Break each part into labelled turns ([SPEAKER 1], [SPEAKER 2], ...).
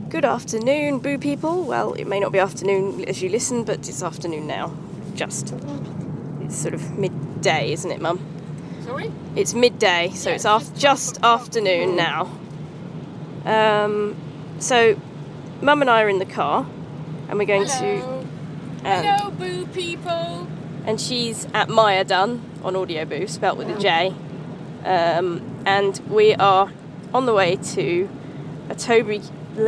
[SPEAKER 1] Good afternoon, Boo people. Well, it may not be afternoon as you listen, but it's afternoon now. Just. It's sort of midday, isn't it, Mum?
[SPEAKER 2] Sorry?
[SPEAKER 1] It's midday, so
[SPEAKER 2] Yes,
[SPEAKER 1] it's just afternoon now. So, Mum and I are in the car, and we're going
[SPEAKER 2] Hello.
[SPEAKER 1] to...
[SPEAKER 2] Hello, Boo people.
[SPEAKER 1] And she's at Maya Dunn on Audio Boo, spelt with a J. And we are on the way to a Toby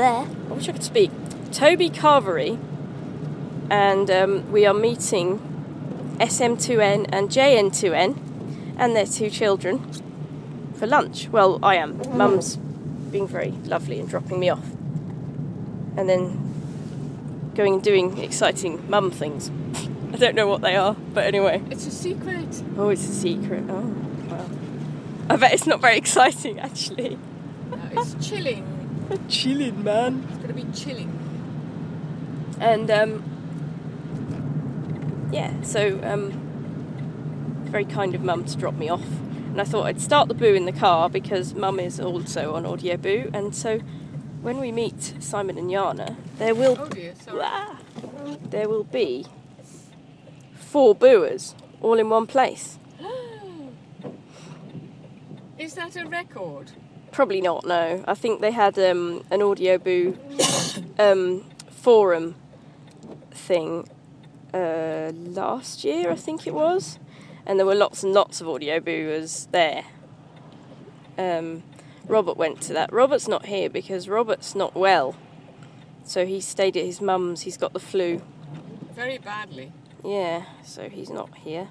[SPEAKER 1] Carvery, and we are meeting SM2N and JN2N and their two children for lunch. Well, I am. Mum's being very lovely and dropping me off, and then going and doing exciting mum things. I don't know what they are, but anyway.
[SPEAKER 2] It's a secret.
[SPEAKER 1] Oh, it's a secret. Oh, well. I bet it's not very exciting, actually.
[SPEAKER 2] No, it's chilling.
[SPEAKER 1] Chilling, man.
[SPEAKER 2] It's going to be chilling.
[SPEAKER 1] And, so, very kind of Mum to drop me off. And I thought I'd start the Boo in the car because Mum is also on Audio Boo. And so, when we meet Simon and Yana, there will...
[SPEAKER 2] Oh dear, sorry.
[SPEAKER 1] There will be 4 Booers all in one place.
[SPEAKER 2] Is that a record?
[SPEAKER 1] Probably not, no. I think they had an Audio Boo forum thing last year, I think it was. And there were lots and lots of Audio Booers there. Robert went to that. Robert's not here because Robert's not well. So he stayed at his mum's. He's got the flu.
[SPEAKER 2] Very badly.
[SPEAKER 1] Yeah, so he's not here.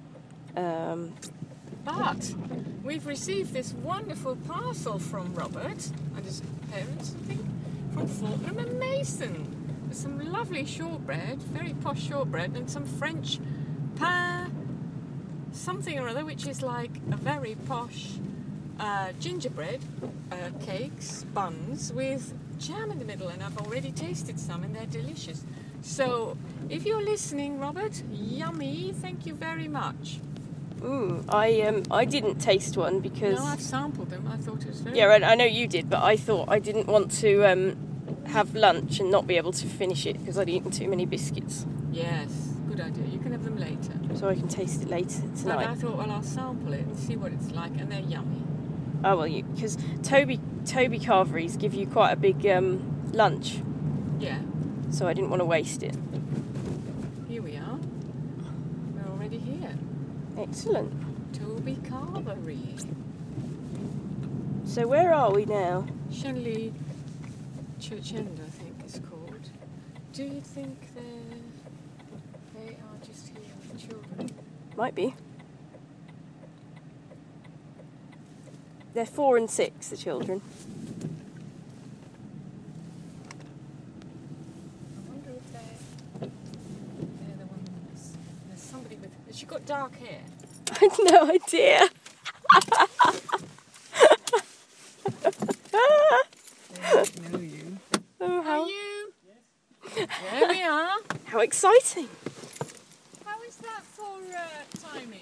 [SPEAKER 2] But we've received this wonderful parcel from Robert and his parents, I think, from Fortnum and Mason. With some lovely shortbread, very posh shortbread, and some French pain something or other, which is like a very posh gingerbread cakes, buns with jam in the middle, and I've already tasted some and they're delicious. So if you're listening, Robert, yummy, thank you very much.
[SPEAKER 1] I didn't taste one because...
[SPEAKER 2] No, I've sampled them. I thought it was very...
[SPEAKER 1] Yeah, I know you did, but I thought I didn't want to have lunch and not be able to finish it because I'd eaten too many biscuits.
[SPEAKER 2] Yes, good idea. You can have them later.
[SPEAKER 1] So I can taste it later tonight.
[SPEAKER 2] But I thought, well, I'll sample it and see what it's like, and they're yummy.
[SPEAKER 1] Oh, well, because Toby Carveries give you quite a big lunch.
[SPEAKER 2] Yeah.
[SPEAKER 1] So I didn't want to waste it.
[SPEAKER 2] Here we are. We're already here.
[SPEAKER 1] Excellent.
[SPEAKER 2] Toby Carvery.
[SPEAKER 1] So where are we now?
[SPEAKER 2] Shenley Church End, I think it's called. Do you think they are just here with the children?
[SPEAKER 1] Might be. They're 4 and 6, the children.
[SPEAKER 2] I wonder if they're the ones. There's somebody with... Has she got dark hair?
[SPEAKER 1] I had no idea.
[SPEAKER 2] They don't know you.
[SPEAKER 1] Oh, how...
[SPEAKER 2] Are you? Yes. There we are.
[SPEAKER 1] How exciting.
[SPEAKER 2] How is that for timing?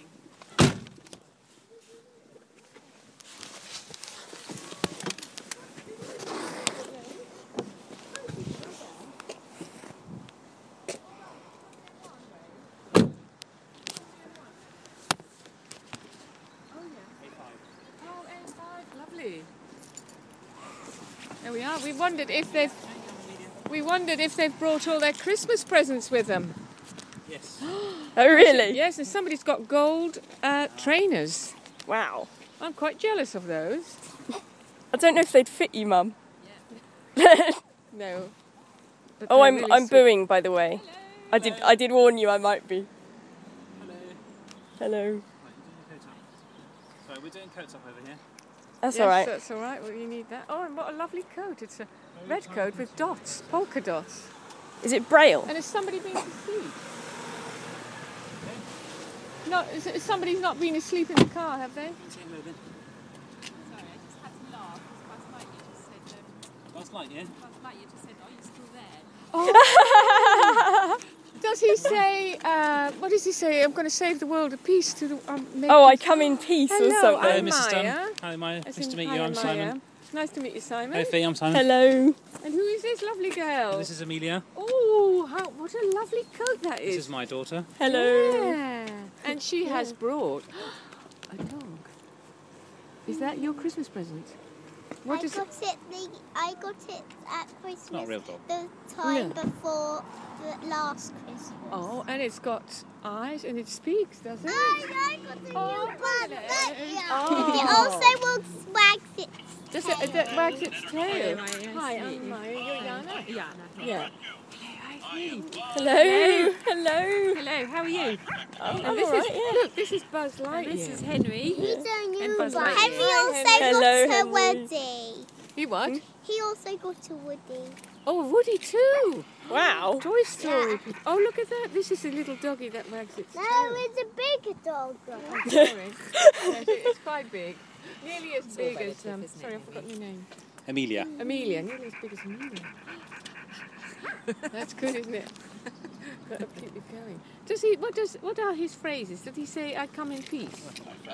[SPEAKER 2] There we are. We wondered if they've brought all their Christmas presents with them.
[SPEAKER 1] Yes. Oh, really?
[SPEAKER 2] Yes, and somebody's got gold trainers.
[SPEAKER 1] Wow.
[SPEAKER 2] I'm quite jealous of those.
[SPEAKER 1] I don't know if they'd fit you, Mum.
[SPEAKER 2] Yeah. No. But
[SPEAKER 1] Oh,
[SPEAKER 2] really
[SPEAKER 1] I'm
[SPEAKER 2] sweet.
[SPEAKER 1] booing, by the way.
[SPEAKER 2] Hello.
[SPEAKER 1] I did warn you I might be. Hello.
[SPEAKER 3] Right, so we're doing coats up over here.
[SPEAKER 1] That's
[SPEAKER 2] Yes,
[SPEAKER 1] all right.
[SPEAKER 2] That's all right. Well, you need that. Oh, and what a lovely coat. It's a red coat with dots, polka dots.
[SPEAKER 1] Is it Braille?
[SPEAKER 2] And has somebody been asleep? No, somebody's not been asleep in the car, have they?
[SPEAKER 4] Sorry, I just had to laugh because Buzz Lightyear just said,
[SPEAKER 3] Last night, yeah?
[SPEAKER 4] Buzz Lightyear just said, are you still there?
[SPEAKER 2] Oh. Does he say, what does he say? I'm going to save the world of peace to the...
[SPEAKER 1] Oh, I come in peace or
[SPEAKER 2] Hello,
[SPEAKER 1] something.
[SPEAKER 2] I'm
[SPEAKER 3] Mrs. Dunn.
[SPEAKER 2] Maya.
[SPEAKER 3] Hi, Maya.
[SPEAKER 2] As
[SPEAKER 3] Nice
[SPEAKER 2] in,
[SPEAKER 3] to meet
[SPEAKER 2] hi,
[SPEAKER 3] you. I'm
[SPEAKER 2] Maya.
[SPEAKER 3] Simon.
[SPEAKER 2] Nice to meet you, Simon.
[SPEAKER 3] Hey Fee, I'm Simon.
[SPEAKER 1] Hello.
[SPEAKER 2] And who is this lovely girl?
[SPEAKER 3] This is Amelia.
[SPEAKER 2] Oh, what a lovely coat that
[SPEAKER 3] This
[SPEAKER 2] is.
[SPEAKER 3] is my daughter.
[SPEAKER 1] Hello.
[SPEAKER 2] Yeah. And she has brought a dog. Is that your Christmas present? What is it?
[SPEAKER 5] I got it at Christmas.
[SPEAKER 3] Not a real dog.
[SPEAKER 5] The time
[SPEAKER 2] No.
[SPEAKER 5] before the last Christmas.
[SPEAKER 2] Oh, and it's got eyes and it speaks, does it?
[SPEAKER 5] I got a new
[SPEAKER 2] Oh,
[SPEAKER 5] one.
[SPEAKER 2] Oh.
[SPEAKER 5] It also wags its
[SPEAKER 2] Does it that wags its tail? Hi,
[SPEAKER 4] to meet
[SPEAKER 2] I'm
[SPEAKER 4] you.
[SPEAKER 2] Maya. You're Yana?
[SPEAKER 4] Yeah,
[SPEAKER 2] Yeah.
[SPEAKER 1] Hello. Hello.
[SPEAKER 4] Hello, how are you?
[SPEAKER 2] And
[SPEAKER 1] I'm
[SPEAKER 2] this
[SPEAKER 1] alright,
[SPEAKER 2] is
[SPEAKER 1] yeah.
[SPEAKER 2] look, this is Buzz Lightyear.
[SPEAKER 4] And this is Henry.
[SPEAKER 5] He's a new
[SPEAKER 4] Buzz
[SPEAKER 5] one.
[SPEAKER 4] Lightyear.
[SPEAKER 5] Henry also
[SPEAKER 1] Hello,
[SPEAKER 5] got a
[SPEAKER 1] Henry.
[SPEAKER 5] Woody.
[SPEAKER 2] You what?
[SPEAKER 5] He also got a Woody.
[SPEAKER 2] Oh, Woody too.
[SPEAKER 1] Wow.
[SPEAKER 2] Toy Story. Oh, look at that. This is a little doggy that wags its
[SPEAKER 5] No,
[SPEAKER 2] tail.
[SPEAKER 5] it's a bigger dog.
[SPEAKER 2] Sorry. It's quite big. Nearly as big as
[SPEAKER 4] relative, isn't it,
[SPEAKER 2] sorry, I've forgotten your name.
[SPEAKER 3] Amelia.
[SPEAKER 2] Amelia. Nearly as big as Amelia. That's good, isn't it? Got to keep it going. What are his phrases? Did he say, "I come in peace"?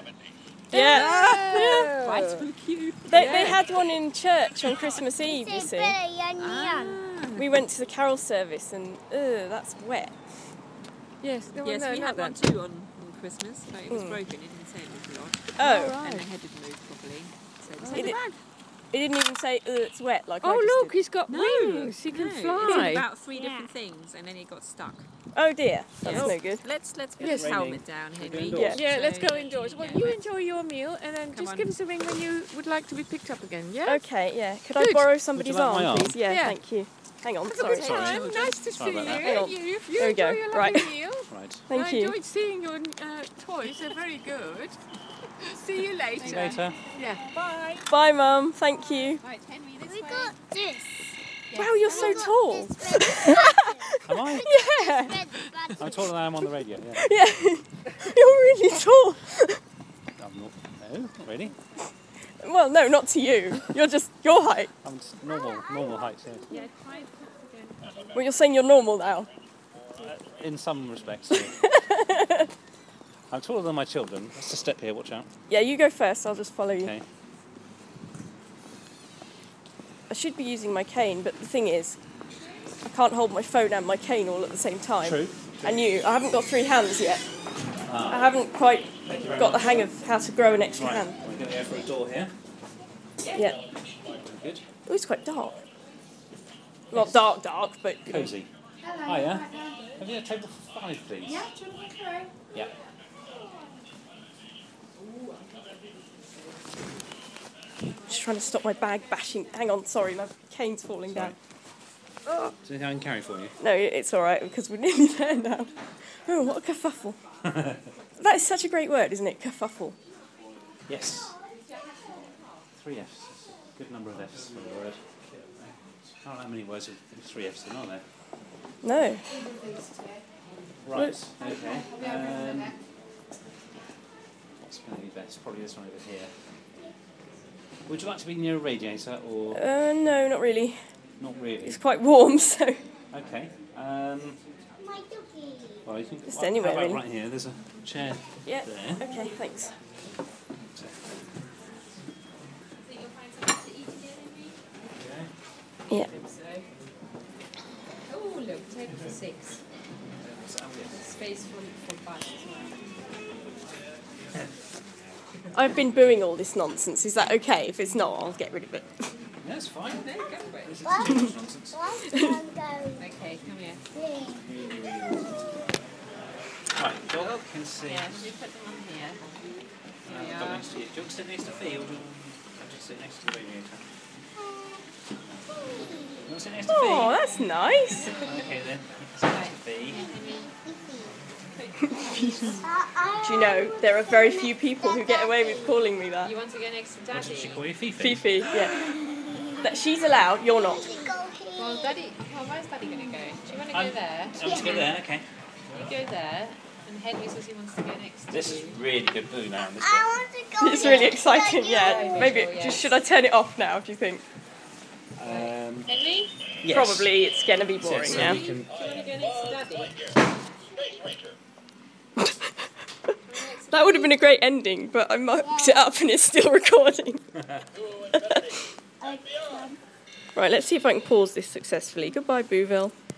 [SPEAKER 1] Yeah.
[SPEAKER 4] Right from cute.
[SPEAKER 1] They
[SPEAKER 2] Yeah.
[SPEAKER 1] had one in church on Christmas Eve, you see. We went to the carol service and, that's wet.
[SPEAKER 2] Yes, no,
[SPEAKER 4] Yes,
[SPEAKER 2] no,
[SPEAKER 4] we
[SPEAKER 2] not
[SPEAKER 4] had one
[SPEAKER 2] that.
[SPEAKER 4] too on Christmas. No, it was broken. It didn't say it was lost.
[SPEAKER 1] Oh,
[SPEAKER 2] right.
[SPEAKER 4] And the head didn't move properly. So
[SPEAKER 1] It
[SPEAKER 4] take it
[SPEAKER 1] did-
[SPEAKER 4] back.
[SPEAKER 1] it didn't even say, it's wet, like I
[SPEAKER 2] Oh,
[SPEAKER 1] just
[SPEAKER 2] look,
[SPEAKER 1] did.
[SPEAKER 2] he's got
[SPEAKER 4] No,
[SPEAKER 2] wings. He can
[SPEAKER 4] no, It
[SPEAKER 2] fly.
[SPEAKER 4] said about three different things, and then it got stuck.
[SPEAKER 1] Oh dear, that's
[SPEAKER 2] Yes.
[SPEAKER 1] no good.
[SPEAKER 4] Let's put
[SPEAKER 2] Yes.
[SPEAKER 4] his helmet down, Henry.
[SPEAKER 1] Yeah.
[SPEAKER 2] Yeah, let's
[SPEAKER 4] So-
[SPEAKER 2] go indoors. Well,
[SPEAKER 4] yeah,
[SPEAKER 2] you
[SPEAKER 4] right.
[SPEAKER 2] enjoy your meal, and then
[SPEAKER 4] Come
[SPEAKER 2] just
[SPEAKER 4] on.
[SPEAKER 2] give us a ring when you would like to be picked up again. Yeah.
[SPEAKER 1] Okay, yeah. Could I
[SPEAKER 2] Good.
[SPEAKER 1] borrow somebody's
[SPEAKER 3] like my
[SPEAKER 1] arm,
[SPEAKER 3] arm?
[SPEAKER 1] please? Yeah,
[SPEAKER 2] Yeah.
[SPEAKER 1] thank you. Hang on,
[SPEAKER 2] Have a
[SPEAKER 1] sorry.
[SPEAKER 2] good
[SPEAKER 3] Sorry.
[SPEAKER 2] time. Nice to
[SPEAKER 3] Sorry
[SPEAKER 2] see
[SPEAKER 3] about that.
[SPEAKER 1] Hang on.
[SPEAKER 2] you. You
[SPEAKER 1] There we
[SPEAKER 2] enjoy
[SPEAKER 1] go.
[SPEAKER 2] your lovely
[SPEAKER 1] Right.
[SPEAKER 2] meal.
[SPEAKER 3] Right.
[SPEAKER 1] Thank
[SPEAKER 2] I
[SPEAKER 1] you.
[SPEAKER 2] enjoyed seeing your toys. They're very good. See you later.
[SPEAKER 3] See you later.
[SPEAKER 2] Yeah. Bye.
[SPEAKER 1] Bye, Mum. Thank you.
[SPEAKER 4] Right, Henry, this
[SPEAKER 5] We
[SPEAKER 4] way.
[SPEAKER 5] got this.
[SPEAKER 1] Wow, you're so tall.
[SPEAKER 3] Am I?
[SPEAKER 1] Yeah.
[SPEAKER 3] I'm taller than I am on the radio. Yeah.
[SPEAKER 1] Yeah. You're really tall.
[SPEAKER 3] I'm not. No, not really.
[SPEAKER 1] Well, no, not to you. You're just your height.
[SPEAKER 3] I'm just normal height. Yeah.
[SPEAKER 4] Yeah, try and put again.
[SPEAKER 1] Well, you're saying you're normal now.
[SPEAKER 3] In some respects. Yeah. I'm taller than my children. Let's just step here. Watch out.
[SPEAKER 1] Yeah, you go first. I'll just follow you.
[SPEAKER 3] Okay.
[SPEAKER 1] I should be using my cane, but the thing is, I can't hold my phone and my cane all at the same time.
[SPEAKER 3] True.
[SPEAKER 1] And I haven't got 3 hands yet. I haven't quite got the hang of how to grow an extra
[SPEAKER 3] Right.
[SPEAKER 1] hand.
[SPEAKER 3] We're going to go for a door here.
[SPEAKER 1] Yeah.
[SPEAKER 3] Good.
[SPEAKER 1] Oh, it's quite dark. Not dark, but
[SPEAKER 3] Cozy. Hiya. Have you a table for 5, please? Yeah. Yeah.
[SPEAKER 1] just trying to stop my bag bashing. Hang on, sorry, my cane's falling down.
[SPEAKER 3] Is there anything I can carry for you?
[SPEAKER 1] No, it's all right because we're nearly there now. Oh, what a kerfuffle! That is such a great word, isn't it? Kerfuffle.
[SPEAKER 3] Yes. 3 Fs. Good number of Fs for the word. I don't know how many words with 3 Fs in, are there?
[SPEAKER 1] No.
[SPEAKER 3] Right, okay. What's going to be best? Probably this one over here. Would you like to be near a radiator or
[SPEAKER 1] No, not really.
[SPEAKER 3] not really?
[SPEAKER 1] It's quite warm, so.
[SPEAKER 3] Okay.
[SPEAKER 5] My doggy.
[SPEAKER 3] Well, you can,
[SPEAKER 1] Just
[SPEAKER 3] how
[SPEAKER 1] anywhere,
[SPEAKER 3] about
[SPEAKER 1] really.
[SPEAKER 3] right here? There's a chair
[SPEAKER 1] Yeah.
[SPEAKER 3] there.
[SPEAKER 1] Okay, thanks.
[SPEAKER 4] Think you'll find something to eat here, Henry?
[SPEAKER 3] Okay.
[SPEAKER 1] Yeah.
[SPEAKER 4] Oh, look, table for 6. Space for 5 as well.
[SPEAKER 1] I've been booing all this nonsense. Is that okay? If it's not, I'll get rid of it.
[SPEAKER 3] That's fine.
[SPEAKER 4] No, go for it.
[SPEAKER 3] This is too much nonsense.
[SPEAKER 4] Okay, come here.
[SPEAKER 3] Right, dog can see.
[SPEAKER 4] Yeah, you put them on here. Here we
[SPEAKER 3] Dog
[SPEAKER 4] are.
[SPEAKER 3] next to you. Do you want to sit next to Fee or do you want to sit next to the radiator? You want to sit next to Fee?
[SPEAKER 1] Oh, that's nice.
[SPEAKER 3] Okay then, you can sit next to Fee.
[SPEAKER 1] Do you know, there are very few people who get away with calling me that.
[SPEAKER 4] You want to go next to
[SPEAKER 3] What did she
[SPEAKER 4] Daddy?
[SPEAKER 3] call you? Fifi?
[SPEAKER 1] Fifi, yeah. That she's allowed, you're not.
[SPEAKER 4] Well, Daddy, where's Daddy going to go? Do you want to
[SPEAKER 3] I'm-
[SPEAKER 4] go there?
[SPEAKER 3] I want to go there, okay.
[SPEAKER 4] You go there, and Henry says he wants to go next to
[SPEAKER 3] This is
[SPEAKER 4] you.
[SPEAKER 3] really good boo now. This bit.
[SPEAKER 5] I want to go.
[SPEAKER 1] It's really exciting, yeah.
[SPEAKER 4] Yeah,
[SPEAKER 1] Maybe,
[SPEAKER 4] sure, yes.
[SPEAKER 1] should I turn it off now, do you think?
[SPEAKER 4] Henry,
[SPEAKER 3] Yes.
[SPEAKER 1] Probably it's going to be boring
[SPEAKER 3] So
[SPEAKER 1] now.
[SPEAKER 3] we can-
[SPEAKER 4] do you want to go next to Daddy?
[SPEAKER 1] That would have been a great ending, but I mucked it up and it's still recording.
[SPEAKER 5] I can.
[SPEAKER 1] Right, let's see if I can pause this successfully. Goodbye, Booville.